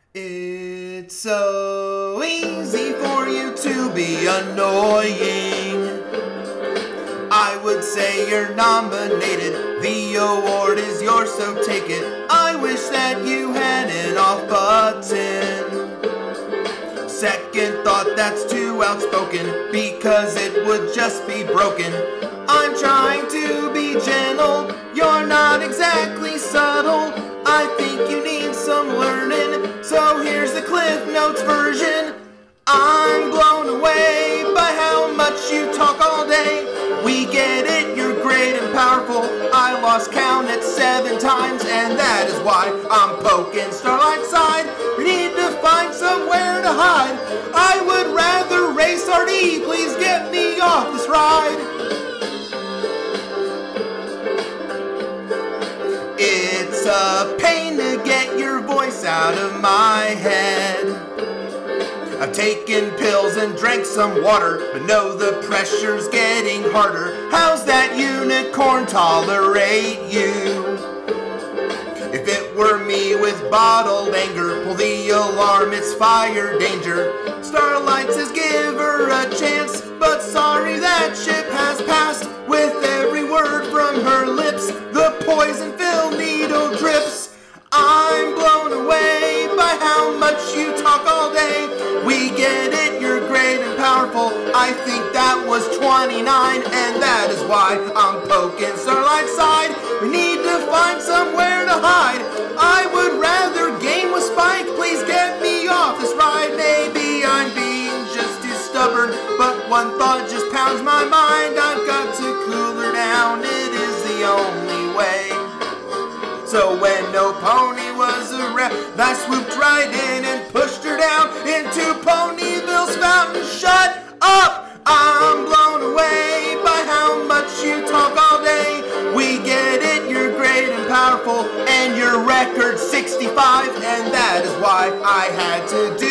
It's so easy for you to be annoying. I would say you're nominated. The award is yours, so take it. I wish that you had an off button. Second thought, that's too outspoken, because it would just be broken. I'm trying to be gentle, you're not exactly subtle. I think you need some learning, so here's the Cliff Notes version. I'm blown away by how much you talk all day. We get it, you're great and powerful. I lost count at 7 times, and that is why I'm poking Starlight's side. We need to find somewhere to hide. I would rather race RD, please get me off this ride. It's a pain to get your voice out of my head. I've taken pills and drank some water, but no, the pressure's getting harder. How's that unicorn tolerate you? If it were me with bottled anger, pull the alarm, it's fire danger. Starlight says give her a chance, but sorry, that ship has passed. With every word from her lips, the poison-filled needle drips. I'm blown away by how much you talk all day. We get it, you're great and powerful. I think that was 29, and that is why I'm poking Starlight's side. We need to find somewhere to hide. I would rather game with Spike, please get me off this ride. Maybe I'm being just too stubborn, but one thought just pounds my mind. I've got to cool her down, it is the only way. So when no pony was around, I swooped right in and pushed her down into Ponyville's fountain. Shut up! I'm blown away by how much you talk all day. We get it, you're great and powerful, and your record's 65, and that is why I had to do